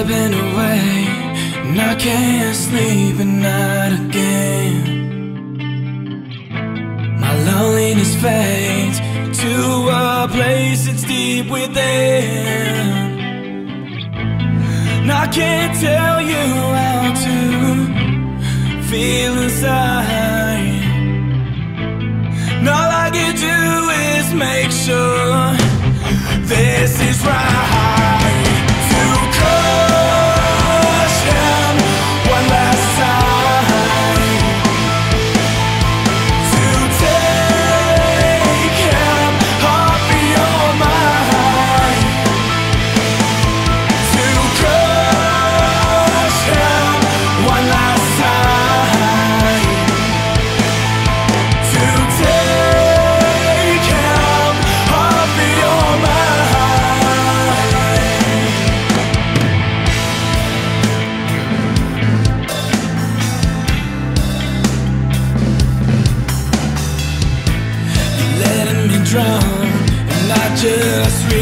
slipping away, and I can't sleep at night again. My loneliness fades to a place that's deep within, and I can't tell you how to feel inside. And all I can do is make sure this is right. To crush him one last time, to take him off your mind, to crush him one last time, to take him off your mind. Letting me drown, and I just